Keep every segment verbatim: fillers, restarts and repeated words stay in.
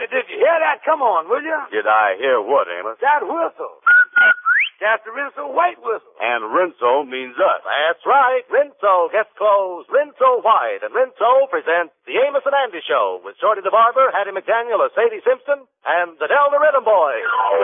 Andy, did you hear that? Come on, will you? Did I hear what, Amos? That whistle. That's the Rinso White whistle. And Rinso means us. That's right. Rinso gets clothes Rinso White. And Rinso presents the Amos and Andy Show with Shorty the Barber, Hattie McDaniel as Sadie Simpson, and the Del the Rhythm Boys.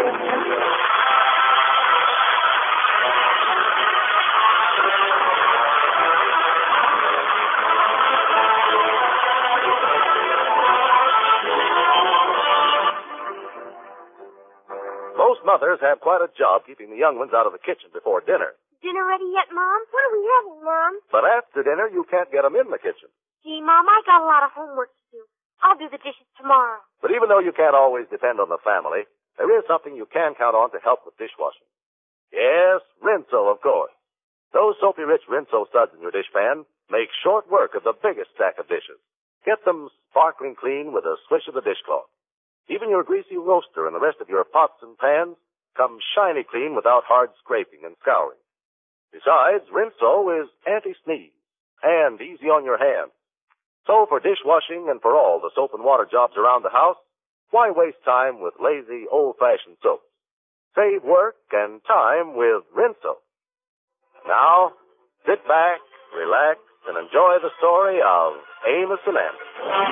Most mothers have quite a job keeping the young ones out of the kitchen before dinner. Dinner ready yet, Mom? What are we having, Mom? But after dinner, you can't get them in the kitchen. Gee, Mom, I got a lot of homework to do. I'll do the dishes tomorrow. But even though you can't always depend on the family, there is something you can count on to help with dishwashing. Yes, Rinso, of course. Those soapy-rich Rinso suds in your dish pan make short work of the biggest stack of dishes. Get them sparkling clean with a swish of the dishcloth. Even your greasy roaster and the rest of your pots and pans come shiny clean without hard scraping and scouring. Besides, Rinso is anti-sneeze and easy on your hands. So for dishwashing and for all the soap and water jobs around the house, why waste time with lazy, old-fashioned soaps? Save work and time with Rinso. Now, sit back, relax, and enjoy the story of Amos and Andy.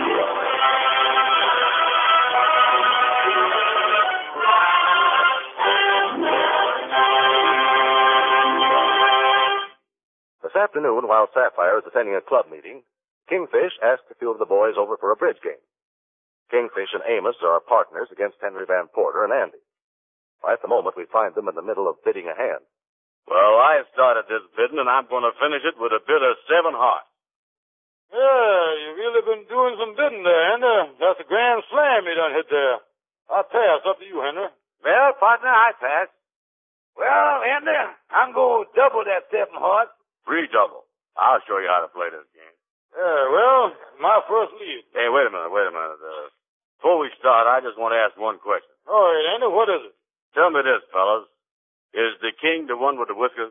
This afternoon, while Sapphire is attending a club meeting, Kingfish asked a few of the boys over for a bridge game. Kingfish and Amos are partners against Henry Van Porter and Andy. At the moment, we find them in the middle of bidding a hand. Well, I started this bidding, and I'm going to finish it with a bid of seven hearts. Yeah, you really been doing some bidding there, Henry. That's a grand slam you done hit there. I'll pass. Up to you, Henry. Well, partner, I pass. Well, Andy, I'm going to double that seven hearts. Three double. I'll show you how to play this game. Yeah, well, my first lead. Hey, wait a minute, wait a minute. Uh, before we start, I just want to ask one question. All right, Andy, what is it? Tell me this, fellas. Is the king the one with the whiskers?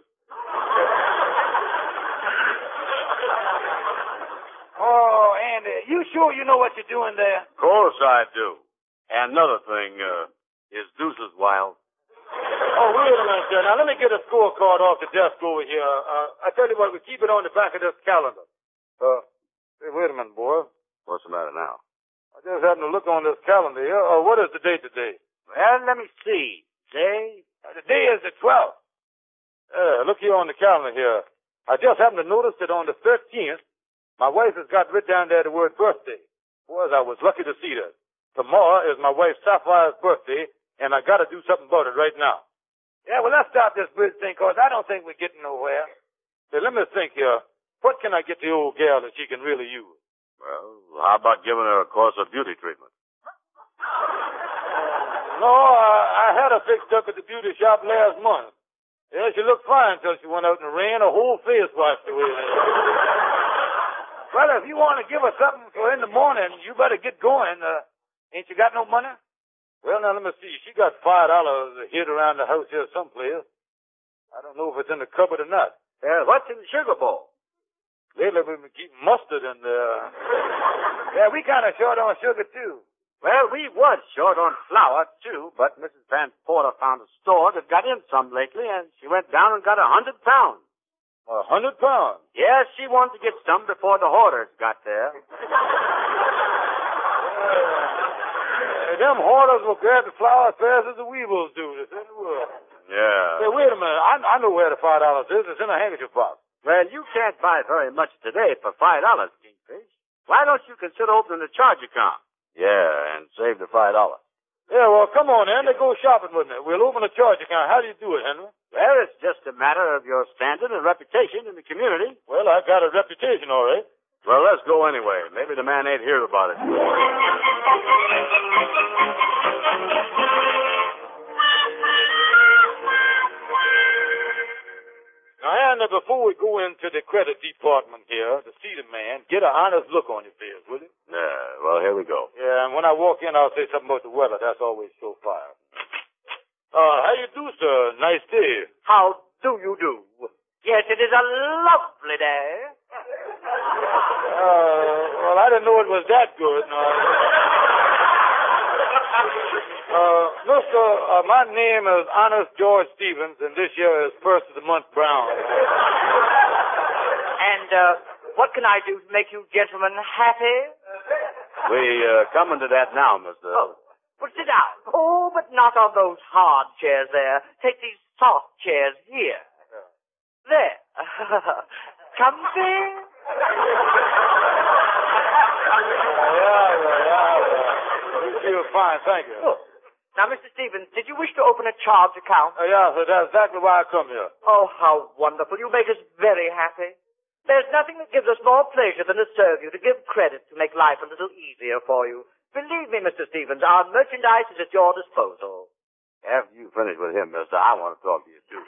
Oh, Andy, you sure you know what you're doing there? Of course I do. And another thing, uh, is Deuces wild? Oh, wait a minute, sir. Now, let me get a scorecard off the desk over here. Uh, I tell you what, we keep it on the back of this calendar. Uh, hey, wait a minute, boy. What's the matter now? I just happened to look on this calendar here. Uh, what is the date today? Well, let me see. Day? Uh, the day is the twelfth. Uh, look here on the calendar here. I just happened to notice that on the thirteenth, my wife has got written down there the word birthday. Boys, I was lucky to see that. Tomorrow is my wife Sapphire's birthday, and I got to do something about it right now. Yeah, well, let's stop this bridge thing, cause I don't think we're getting nowhere. Hey, let me think here. What can I get the old gal that she can really use? Well, how about giving her a course of beauty treatment? No, I, I had her fixed up at the beauty shop last month. Yeah, she looked fine until she went out in the rain. Her whole face washed away. Well, if you want to give her something for in the morning, you better get going. Uh, ain't you got no money? Well, now, let me see. She got five dollars hid around the house here someplace. I don't know if it's in the cupboard or not. Uh, what's in the sugar bowl? Lately, we've been keeping mustard in there. Yeah, we kind of short on sugar, too. Well, we was short on flour, too, but Missus Van Porter found a store that got in some lately, and she went down and got a hundred pounds. A hundred pounds? Yes, she wanted to get some before the hoarders got there. uh, them hoarders will grab the flour as fast as the weevils do. This in the world. Yeah. Hey, wait a minute. I, I know where the five dollars is. It's in a handkerchief box. Well, you can't buy very much today for five dollars, Kingfish. Why don't you consider opening a charge account? Yeah, and save the five dollars. Yeah, well, come on, Andy. Go shopping with me. We'll open a charge account. How do you do it, Henry? Well, it's just a matter of your standing and reputation in the community. Well, I got a reputation, all right. Well, let's go anyway. Maybe the man ain't heard about it. Now, Andy, before we go into the credit department here to see the man, get an honest look on your face, will you? Yeah, well, here we go. Yeah, and when I walk in, I'll say something about the weather. That's always so fire. Uh, how you do, sir? Nice day. How do you do? Yes, it is a lovely day. Uh, well, I didn't know it was that good. No. Uh, mister, uh, my name is Honest George Stevens, and this year is first of the month brown. And, uh, what can I do to make you gentlemen happy? We, uh, coming to that now, mister. Oh, well, sit down. Oh, but not on those hard chairs there. Take these soft chairs here. There. Comfy? Yeah, yeah, yeah. You feel fine, thank you. Good. Now, Mister Stevens, did you wish to open a charge account? Uh, yeah, sir, that's exactly why I come here. Oh, how wonderful. You make us very happy. There's nothing that gives us more pleasure than to serve you, to give credit, to make life a little easier for you. Believe me, Mister Stevens, our merchandise is at your disposal. After you finish with him, mister, I want to talk to you, too.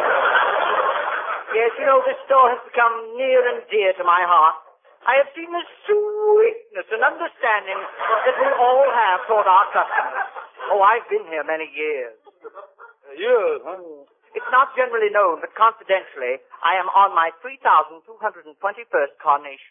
Yes, you know, this store has become near and dear to my heart. I have seen the sweetness and understanding that we all have toward our customers. Oh, I've been here many years. Uh, years, huh? It's not generally known, but confidentially, I am on my three thousand two hundred twenty-first carnation.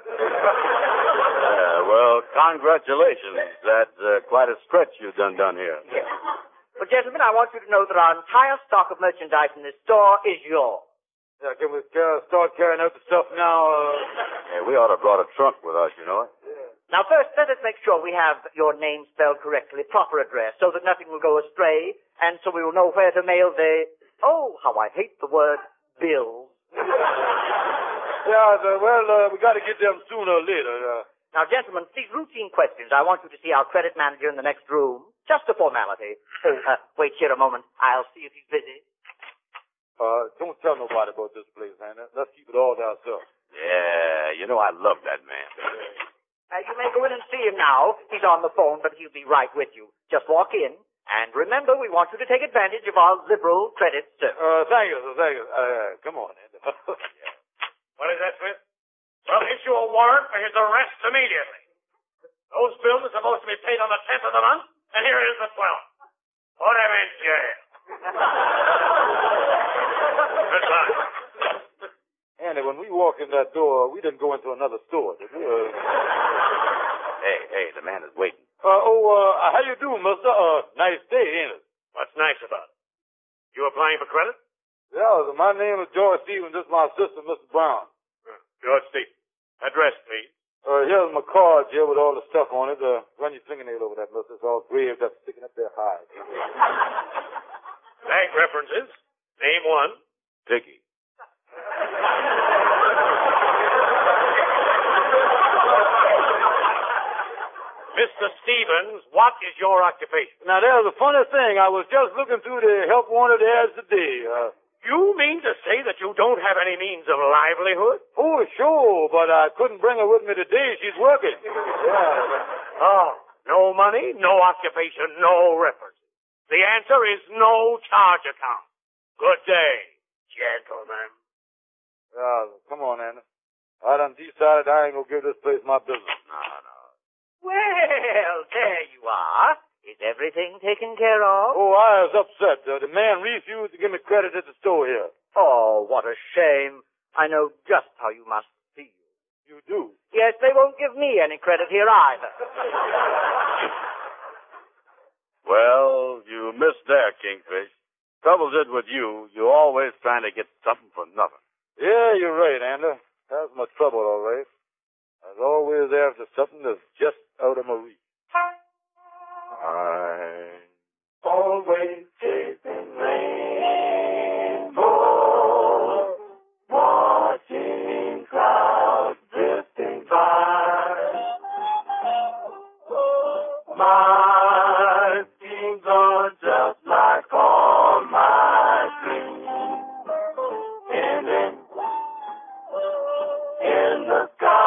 Uh, well, congratulations. That's uh, quite a stretch you've done done here. Yes. Well, gentlemen, I want you to know that our entire stock of merchandise in this store is yours. Yeah, can we uh, start carrying out the stuff now? Uh... Hey, we ought to have brought a trunk with us, you know. Now, first, let us make sure we have your name spelled correctly, proper address, so that nothing will go astray, and so we will know where to mail the, oh, how I hate the word, bills. Yeah, the, well, uh, we got to get them sooner or later. Uh... Now, gentlemen, these routine questions, I want you to see our credit manager in the next room. Just a formality. Oh, uh, wait here a moment. I'll see if he's busy. Uh, don't tell nobody about this place, man. Let's keep it all to ourselves. Yeah, you know I love that man. Uh, you may go in and see him now. He's on the phone, but he'll be right with you. Just walk in. And remember, we want you to take advantage of our liberal credit service. Uh, thank you, sir. Thank you. Uh, come on, Ed. What is that, Smith? Well, issue a warrant for his arrest immediately. Those bills are supposed to be paid on the tenth of the month, and here it is the twelfth. Put him in jail. Good luck. Andy, when we walked in that door, we didn't go into another store, did we? Uh... Hey, hey, the man is waiting. Uh, oh, uh, how you doing, mister? Uh, nice day, ain't it? What's nice about it? You applying for credit? Yeah, my name is George Stevens. This is my assistant, Mister Brown. George Stevens. Address, please. Uh, here's my card here with all the stuff on it. Uh, run your fingernail over that, mister. It's all graved up, sticking up there high. Bank references. Name one. Dickie. Mister Stevens, what is your occupation? Now, there's a funny thing. I was just looking through the help wanted ads today. Uh, You mean to say that you don't have any means of livelihood? oh, sure, but I couldn't bring her with me today. She's working. Yeah. Oh, no money, no occupation, no references. The answer is no charge account. Good day, gentlemen. Yeah, come on, Anna. I done decided I ain't gonna give this place my business. No, no. Well, there you are. Is everything taken care of? Oh, I was upset. Uh, the man refused to give me credit at the store here. Oh, what a shame. I know just how you must feel. You do? Yes, they won't give me any credit here either. Well, you missed there, Kingfish. Trouble is with you, you're always trying to get something for nothing. Yeah, you're right, Anna. That's my trouble, all right. I was always after something that's just out of my reach. I Always chasing rainbows, watching clouds drifting by. My dreams are just like all my dreams, ending in the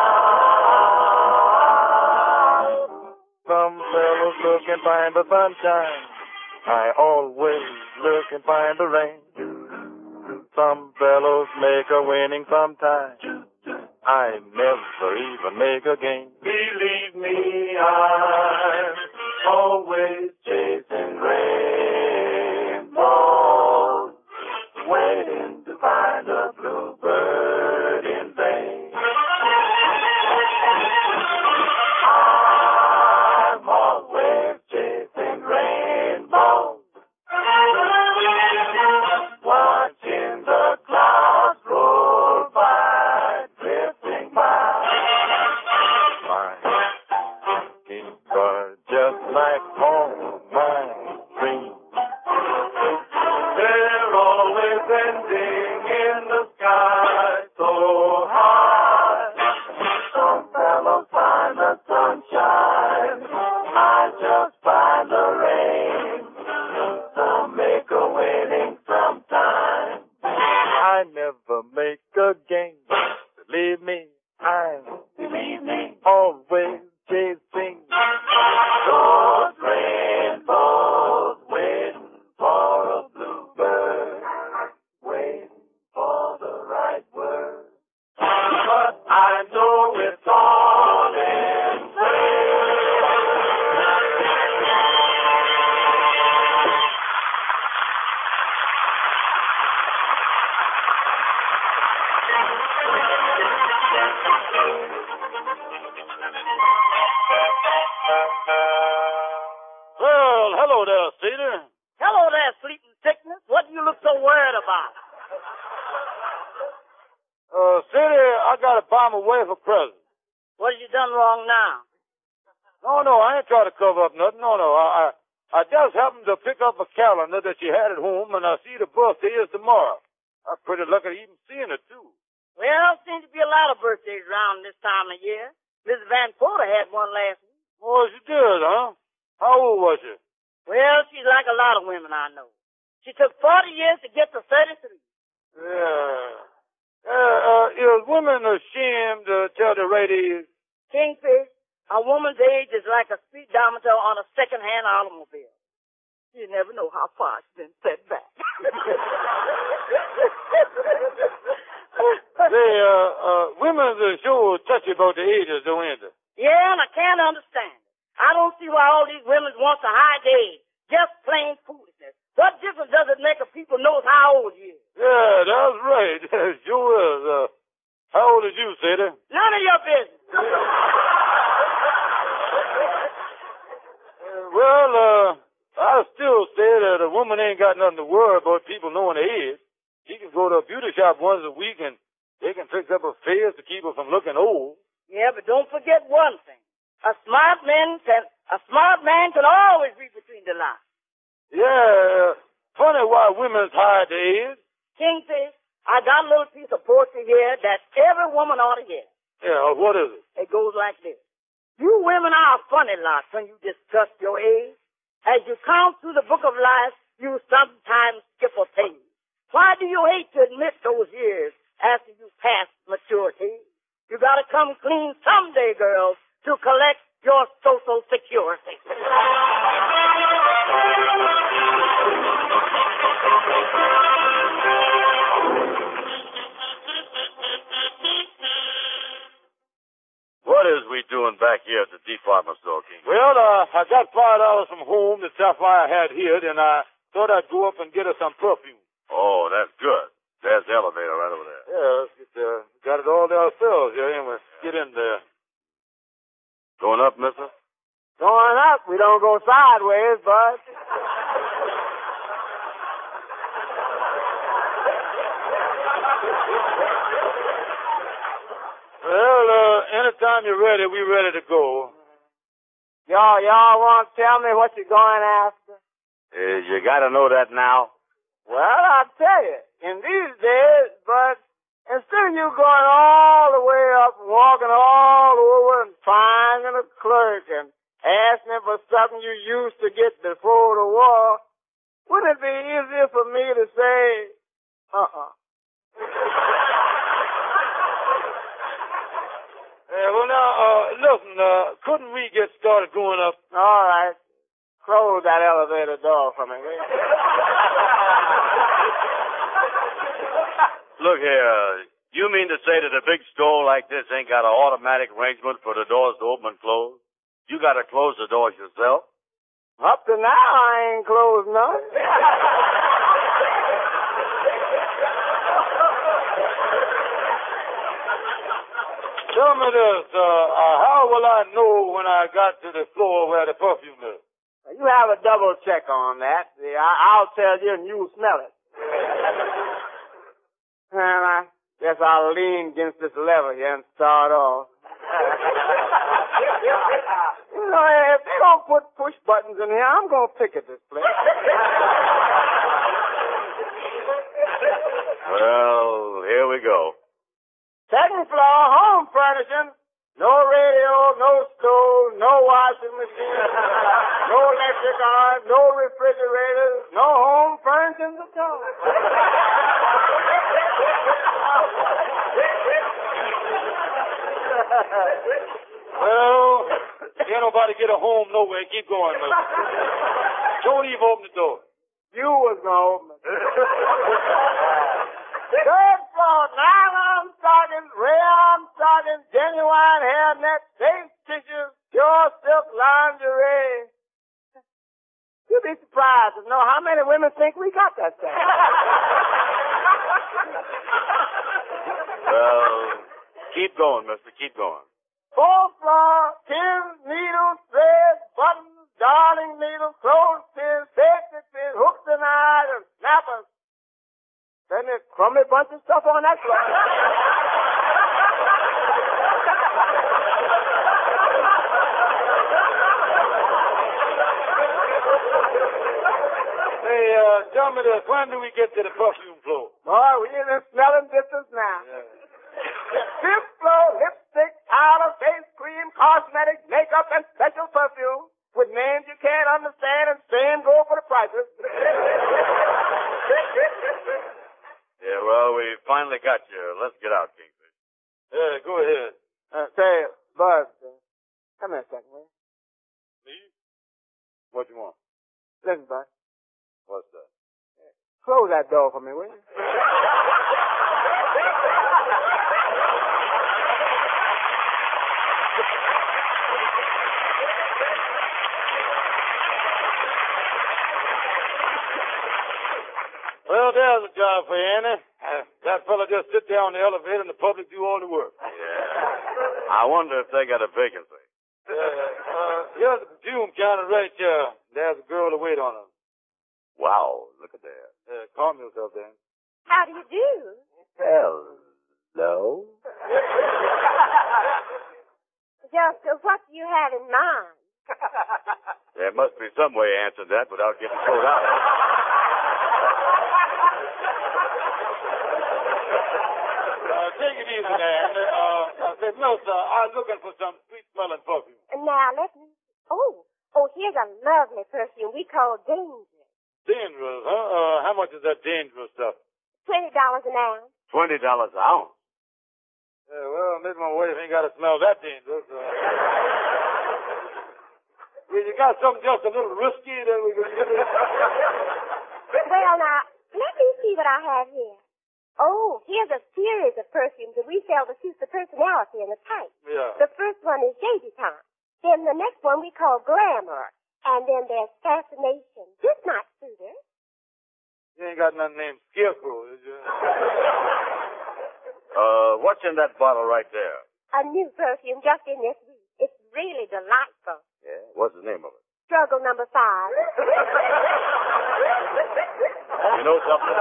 sky. Some fellows look and find the sunshine. I always look and find the rain. Some fellows make a winning sometime. I never even make a game. Believe me, I'm always chasing rainbows, waiting to find a bluebird in vain. I'm always chasing buy my wife a present. What have you done wrong now? No, no, I ain't trying to cover up nothing. No, no. I, I, I just happened to pick up a calendar that she had at home, and I see the birthday is tomorrow. I'm pretty lucky to even seeing it, too. Well, seems to be a lot of birthdays around this time of year. Missus Van Porter had one last week. Oh, she did, huh? How old was she? Well, she's like a lot of women I know. She took forty years to get to thirty-three. Yeah. Uh, uh, is women ashamed to tell the right age? Kingfish, a woman's age is like a speedometer on a second-hand automobile. You never know how far it's been set back. Say, uh, uh, women's are sure touchy about the ages, don't they? Yeah, and I can't understand it. I don't see why all these women want to hide their age. Just plain foolishness. What difference does it make if people knows how old you is? Yeah, that's right. Sure is. Uh, how old is you, Sadie? None of your business. uh, well, uh, I still say that a woman ain't got nothing to worry about people knowing her age. She can go to a beauty shop once a week and they can fix up her face to keep her from looking old. Yeah, but don't forget one thing. A smart man can, a smart man can always read between the lines. Yeah, funny why women's hide their age. Kingfish, I got a little piece of poetry here that every woman ought to hear. Yeah, what is it? It goes like this. You women are a funny lot when you discuss your age. As you count through the book of life, you sometimes skip a page. Why do you hate to admit those years after you pass maturity? You gotta come clean someday, girls, to collect your social security. What is we doing back here at the department store, King? Well, uh, I got five dollars from home that Sapphire had here, and I thought I'd go up and get her some perfume. Oh, that's good. There's the elevator right over there. Yeah, let's get, uh, got it all to ourselves here, and we'll get in there. Going up, mister? Going up, we don't go sideways, bud. Well, uh, anytime you're ready, we're ready to go. Y'all, y'all want to tell me what you're going after? Uh, you gotta know that now. Well, I'll tell you, in these days, but instead of you going all the way up and walking all over and finding a clerk and asking for something you used to get before the war, wouldn't it be easier for me to say, uh-uh? Uh, well, now, uh, listen, uh, couldn't we get started going up? All right. Close that elevator door for me, will you? Look here, you mean to say that a big store like this ain't got an automatic arrangement for the doors to open and close? You gotta close the doors yourself? Up to now, I ain't closed none. Tell me this, uh, uh, how will I know when I got to the floor where the perfume is? You have a double check on that. See, I, I'll tell you and you'll smell it. And I guess I'll lean against this lever here and start off. You know, if they don't put push buttons in here, I'm going to picket this place. Well, here we go. Second floor, home furnishing. No radio, no stove, no washing machine, no electric iron, no refrigerator, no home furnishings at all. Well, can't nobody get a home nowhere. Keep going, mister. Don't even open the door. You was going to open it. Third floor, nylon stockings, rayon stockings, genuine hairnet, safe tissues, pure silk lingerie. You'd be surprised to know how many women think we got that stuff. Well, keep going, mister. Keep going. Fourth floor, pins, needles, threads, buttons, darning needles, clothespins, safety pins, hooks and eyes, and snappers. Then there's a crummy bunch of stuff on that floor. Hey, uh, tell me this. When do we get to the perfume floor? Boy, we're in the smelling distance now. Yeah. Fifth floor, lipstick, powder, face cream, cosmetics, makeup, and special perfume with names you can't understand and same go for the prices. Yeah, well, we finally got you. Let's get out, Kingfish. Yeah, go ahead. Uh, say, Bud, uh, come here a second, will you? Me? What you want? Listen, Bud. What's that? Close that door for me, will you? Well, there's a job for you, Annie. Uh, that fella just sit there on the elevator and the public do all the work. Yeah. I wonder if they got a vacancy. Uh, uh, here's the perfume counter right there. There's a girl to wait on him. Wow, look at that. Uh, calm yourself, Dan. How do you do? Hello? Just uh, what do you have in mind? There must be some way of answering that without getting thrown out. Uh, take it easy, Dan. Uh, I said, no, sir, I'm looking for some sweet-smelling perfume. Now, let me... Oh, oh, here's a lovely perfume we call Danger. Dangerous, huh? Uh, how much is that dangerous stuff? Twenty dollars an ounce. Twenty dollars an ounce. Yeah, well, maybe my wife ain't got to smell that dangerous. Uh, yeah, you got something just a little risky that we can get it. Well, now, let me see what I have here. Oh, here's a series of perfumes that we sell to suit the personality and the type. Yeah. The first one is Debutante. Then the next one we call Glamour. And then there's Fascination. This might suit her. You ain't got nothing named Scarecrow, is you? Uh, what's in that bottle right there? A new perfume just in this week. It's really delightful. Yeah, what's the name of it? Struggle number five. You know something?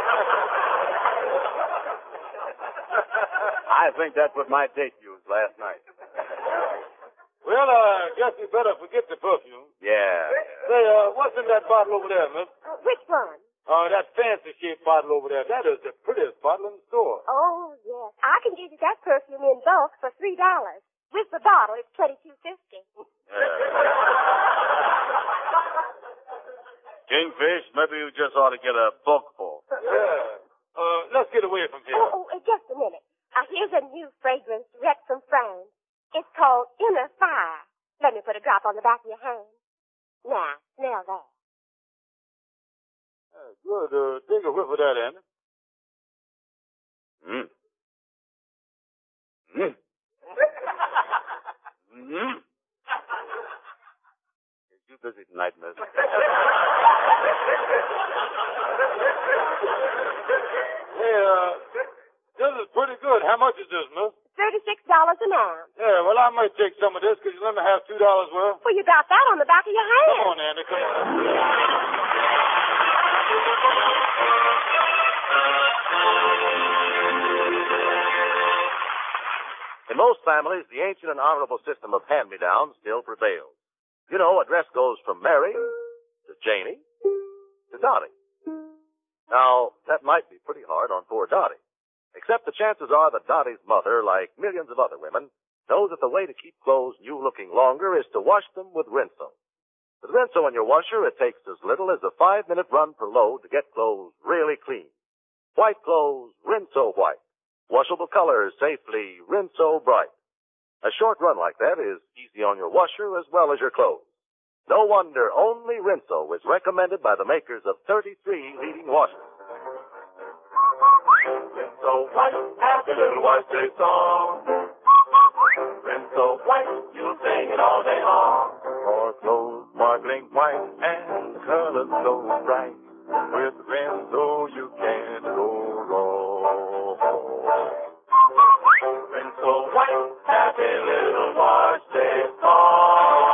I think that's what my date used last night. Well, I uh, guess we better forget the perfume. Yeah. Say, uh, what's in that bottle over there, miss? Uh, which one? Oh, uh, that fancy-shaped bottle over there. That is the prettiest bottle in the store. Oh, yes. I can give you that perfume in bulk for three dollars. With the bottle, it's twenty-two fifty. Yeah. Kingfish, maybe you just ought to get a bulk full. Yeah. Uh, let's get away from here. Oh, oh, uh, just a minute. Uh, here's a new fragrance direct from France. It's called Inner Fire. Let me put a drop on the back of your hand. Now, smell that. Uh, good. Uh, take a whiff of that, Andy. Mm. Mm. Mm. Is you busy tonight, miss? Hey, uh, this is pretty good. How much is this, miss? Thirty-six dollars an ounce. Yeah, well, I might take some of this. Could you let me have two dollars worth? Well, you got that on the back of your hand. Come on, Andy. Come on. In most families, the ancient and honorable system of hand-me-downs still prevails. You know, a dress goes from Mary to Janie to Dottie. Now, that might be pretty hard on poor Dottie. Except the chances are that Dottie's mother, like millions of other women, knows that the way to keep clothes new-looking longer is to wash them with Rinso. With Rinso in your washer, it takes as little as a five-minute run per load to get clothes really clean. White clothes, Rinso white. Washable colors, safely, Rinso bright. A short run like that is easy on your washer as well as your clothes. No wonder only Rinso is recommended by the makers of thirty-three leading washers. Rinso white, happy little wash day song. Rinso white, you'll sing it all day long. For clothes sparkling white and colors so bright, with Rinso you can't go wrong. Rinso white, happy little wash day song.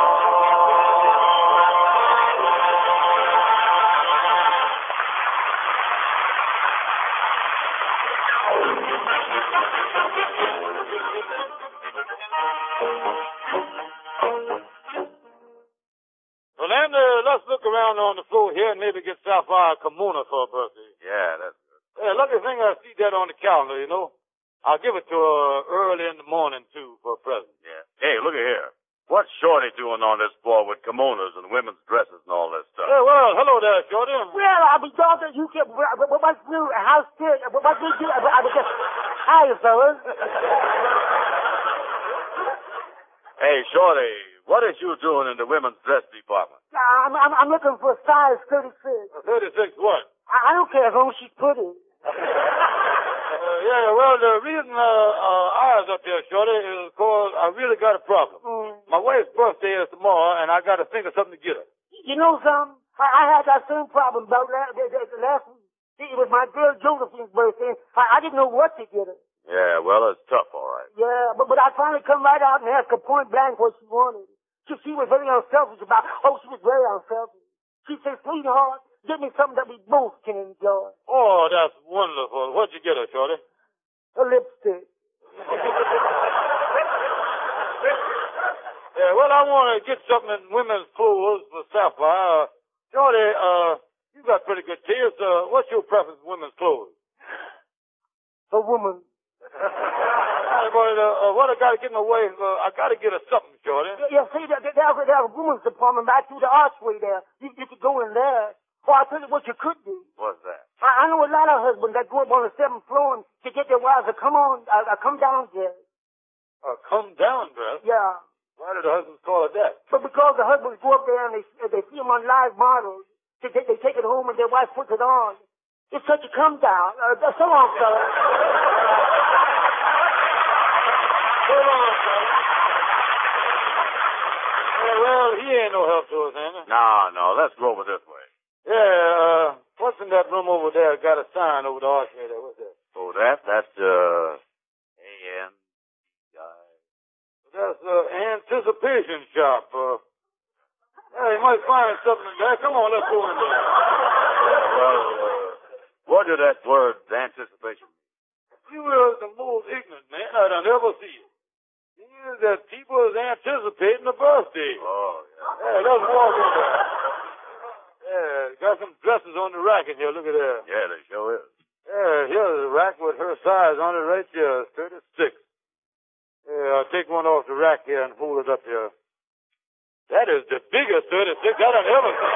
down on the floor here and maybe get Sapphire a kimono for her birthday. Yeah, that's good. Yeah, lucky thing I see that on the calendar, you know. I'll give it to her early in the morning, too, for a present. Yeah. Hey, look at here. What's Shorty doing on this floor with kimonos and women's dresses and all this stuff? Hey, well, hello there, Shorty. Well, I was thought that you kept, what, what, what's new, how's it, what, what did you, I, I was just, hi, fellas. Hey, Shorty, what is you doing in the women's dress department? I'm, I'm, I'm looking for size thirty-six. thirty-six what? I, I don't care as long as she's pretty. Uh, yeah, well, the reason uh, uh, I was up here, Shorty, is because I really got a problem. Mm. My wife's birthday is tomorrow, and I got to think of something to get her. You know something? I, I had that same problem about last, last week. It was my girl Josephine's birthday. I, I didn't know what to get her. Yeah, well, it's tough, all right. Yeah, but, but I finally come right out and asked her point blank what she wanted. She, she was very unselfish about, oh, she was very unselfish. She said, sweetheart, give me something that we both can enjoy. Oh, that's wonderful. What'd you get her, Shorty? A lipstick. Yeah, well, I want to get something in women's clothes for Sapphire. Uh, Shorty, uh, you got pretty good taste. Uh, what's your preference in women's clothes? A woman. Hey, but, uh, uh, what I got to get in the way, uh, I got to get her something, Shorty. Yeah, see, there, there, there's a woman's department right through the archway there. You, you could go in there. Or I'll tell you what you could do. What's that? I, I know a lot of husbands that go up on the seventh floor and to get their wives to come on, uh, uh, come down there. Uh, come down dress? Yeah. Why did the husbands call it that? But because the husbands go up there and they, uh, they see them on live models, they, they, they take it home and their wife puts it on. It's such a come down. Uh, so long, fella. So long, fella. Yeah, well, he ain't no help to us, ain't he? No, no, let's go over this way. Yeah, uh, what's in that room over there? Got a sign over the archway there. What's that? Oh, that? That's, uh, A N I. That's, uh, anticipation shop. Uh, yeah, you might find something in there. Come on, let's go in there. Well, uh, what did that word, anticipation, mean? You are the most ignorant man I'd ever see. It means that people is anticipating a birthday. Oh, yeah. Yeah, let's walk in there. Yeah, got some dresses on the rack in here. Look at that. Yeah, they sure is. Yeah, here's a rack with her size on it right there. thirty-six. Yeah, I'll take one off the rack here and hold it up here. That is the biggest thirty-six I've ever seen.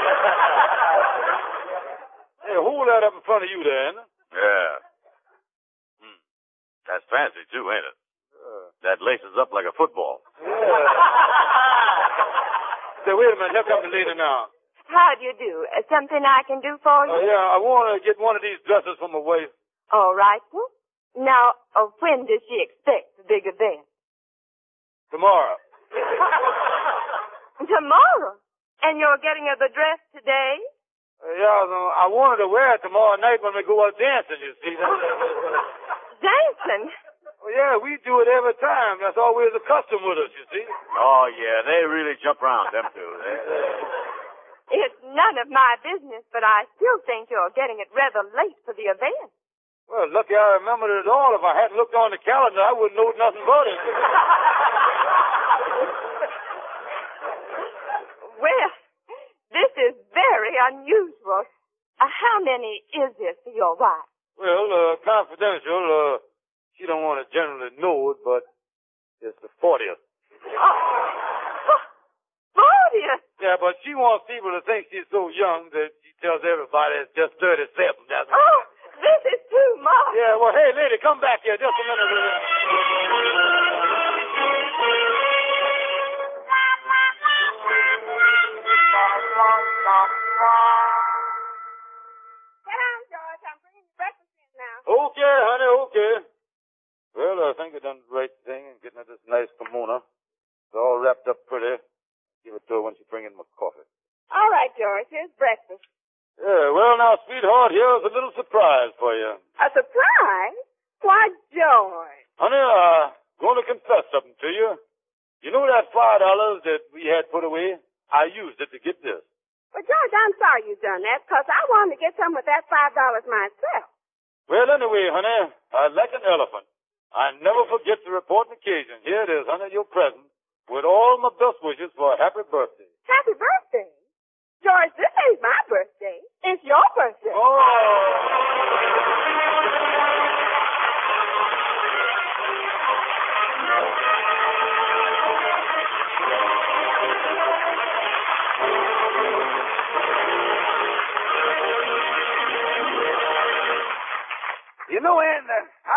Hey, hold that up in front of you there, ain't it? Yeah. Hmm. That's fancy, too, ain't it? Uh, That laces up like a football. yeah. Say, wait a minute. Here comes the lady now. How do you do? Uh, something I can do for you? Uh, yeah, I want to get one of these dresses from my wife. All right, then. Now, uh, when does she expect the big event? Tomorrow. Tomorrow? And you're getting her the dress today? Uh, yeah, I wanted to wear it tomorrow night when we go out dancing, you see. Dancing? Well, yeah, we do it every time. That's always a custom with us, you see. Oh, yeah, they really jump around, them two. They, they... It's none of my business, but I still think you're getting it rather late for the event. Well, lucky I remembered it all. If I hadn't looked on the calendar, I wouldn't know nothing about it. Well, this is very unusual. Uh, how many is this for your wife? Well, uh, confidential. Uh, she don't want to generally know it, but it's the fortieth. Oh, fortieth? Yeah, but she wants people to think she's so young that she tells everybody it's just thirty-seven. That's Oh, this is too much. Yeah, well, hey, lady, come back here just a minute. Okay, honey, okay. Well, I think I done the right thing in getting her this nice kimono. It's all wrapped up pretty. Give it to her when she bring in my coffee. All right, George, here's breakfast. Yeah, well, now, sweetheart, here's a little surprise for you. A surprise? Why, George? Honey, I'm going to confess something to you. You know that five dollars that we had put away? I used it to get this. Well, George, I'm sorry you done that, because I wanted to get some of that five dollars myself. Well, anyway, honey, I like an elephant. I never forget to report an occasion. Here it is, honey, your present, with all my best wishes for a happy birthday. Happy birthday? George, this ain't my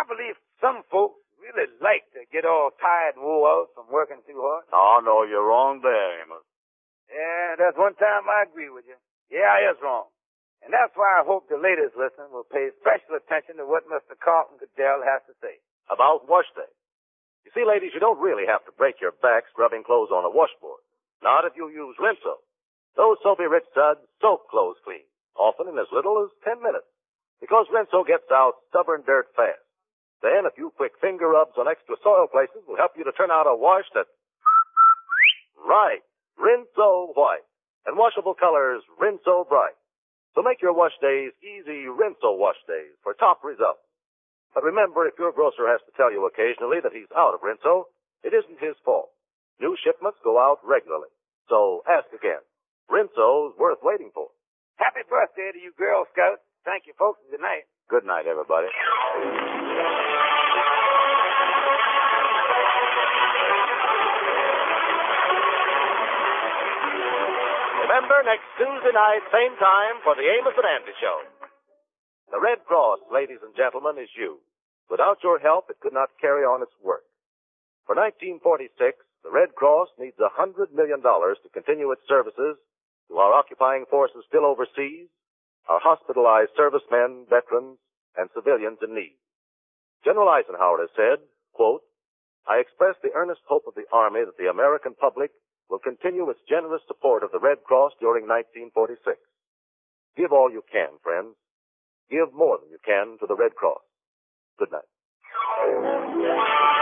believe some folks really like to get all tired and wore out from working too hard. Oh, no, you're wrong there, Amos. Yeah, that's one time I agree with you. Yeah, I is wrong. And that's why I hope the ladies listening will pay special attention to what Mister Carlton Goodell has to say. About wash day. You see, ladies, you don't really have to break your back scrubbing clothes on a washboard. Not if you use Rinso. Those soapy rich suds soak clothes clean, often in as little as ten minutes. Because Rinso gets out stubborn dirt fast. Then a few quick finger rubs on extra soil places will help you to turn out a wash that's right. Rinso white. And washable colors Rinso bright. So make your wash days easy Rinso wash days for top results. But remember, if your grocer has to tell you occasionally that he's out of Rinso, it isn't his fault. New shipments go out regularly. So ask again. Rinso's worth waiting for. Happy birthday to you Girl Scouts. Thank you, folks, and good night. Good night, everybody. Remember, next Tuesday night, same time, for the Amos and Andy Show. The Red Cross, ladies and gentlemen, is you. Without your help, it could not carry on its work. For nineteen forty-six, the Red Cross needs a hundred million dollars to continue its services to our occupying forces still overseas, our hospitalized servicemen, veterans, and civilians in need. General Eisenhower has said, quote, I express the earnest hope of the Army that the American public will continue its generous support of the Red Cross during nineteen forty-six. Give all you can, friends. Give more than you can to the Red Cross. Good night.